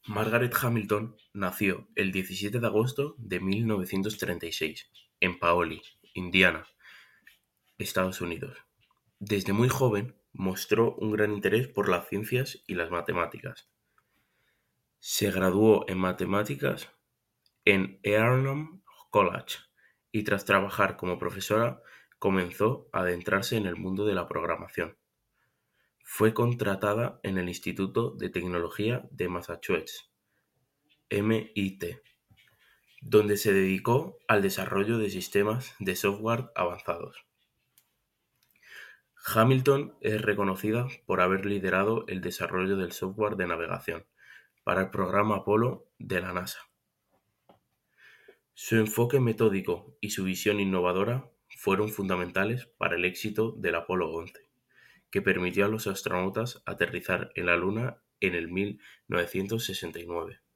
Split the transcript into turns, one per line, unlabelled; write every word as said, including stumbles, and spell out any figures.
Margaret Hamilton nació el diecisiete de agosto de mil novecientos treinta y seis en Paoli, Indiana, Estados Unidos. Desde muy joven mostró un gran interés por las ciencias y las matemáticas. Se graduó en matemáticas en Earlham College y tras trabajar como profesora comenzó a adentrarse en el mundo de la programación. Fue contratada en el Instituto de Tecnología de Massachusetts, M I T, donde se dedicó al desarrollo de sistemas de software avanzados. Hamilton es reconocida por haber liderado el desarrollo del software de navegación para el programa Apolo de la NASA. Su enfoque metódico y su visión innovadora fueron fundamentales para el éxito del Apolo once, que permitió a los astronautas aterrizar en la Luna en el mil novecientos sesenta y nueve.